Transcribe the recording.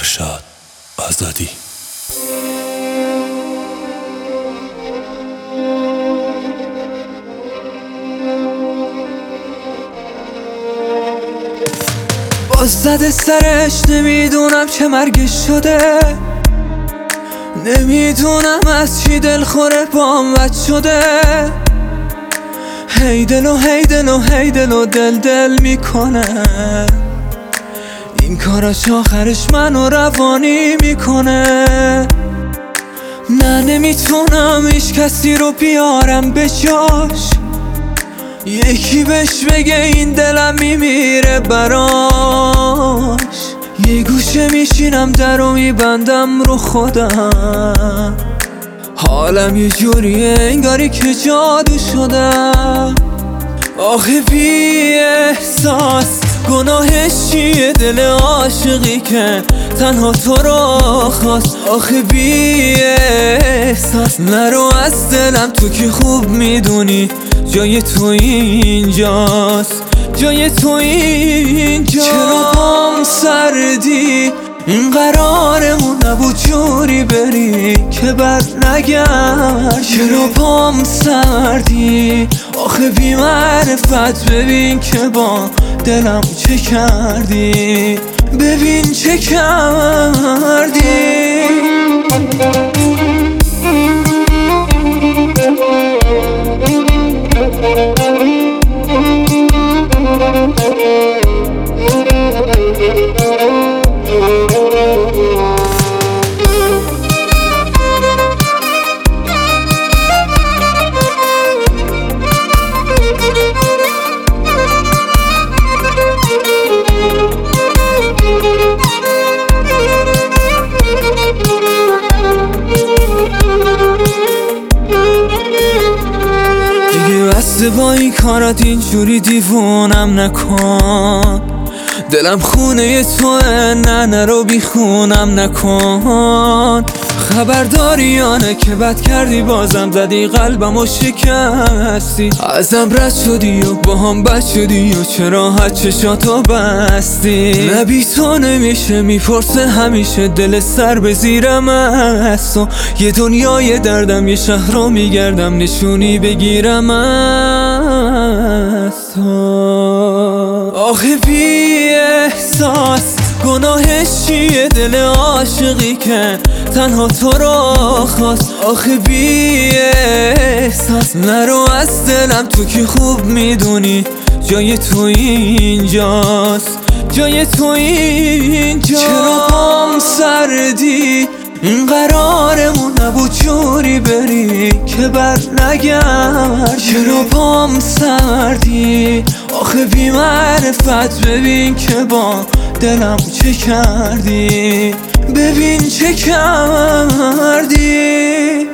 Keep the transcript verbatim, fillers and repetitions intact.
ارشاد آزادی. باز زده سرش، نمیدونم چه مرگش شده، نمیدونم از چی دلخوره بام بد شده. هی دل و هی دل و هی دل و دل دل میکنه، این کاراش آخرش منو روانی میکنه. نه نمیتونم هیچ کسی رو بیارم به جاش، یکی بهش بگه این دلم میمیره براش. یه گوشه میشینم در رو میبندم رو خودم، حالم یه جوریه انگاری که جادو شدم. آخه بی احساس گناهش چیه دل عاشقی که تنها تو رو خواست. آخه بی احساس نرو از دلم، تو که خوب میدونی جای تو اینجاست، جای تو اینجاست. چرا پام سردی، این قرارمون نبود جوری بری که بر نگردی. چرا پام سردی، آخه بی معرفت ببین که با دلم چه کردی، ببین چه کردی. بسته با این کارات اینجوری دیوونم نکن، دلم خونه توه، نه نرو بی خونم نکن. خبرداری یا نه که بد کردی، بازم زدی قلبم و شکستی. ازم رد شدی و با هم بد شدی و چرا حد چشاتو بستی. نه بی تو نمیشه، میپرسه همیشه دل سر به زیرم است. و یه دنیای دردم، یه شهر رو میگردم نشونی بگیرم از تو. آخه بی احساس گناهش چیه دل عاشقی که تنها تو رو خواست. آخه بی احساس نرو از دلم، تو که خوب میدونی جای تو اینجاست، جای تو اینجاست. چرا پام سردی، این قرارمون نبود جوری بری که بر نگردی. چرا پام سردی، آخه بی معرفت ببین که با دلم چه کردی، ببین چه کردی.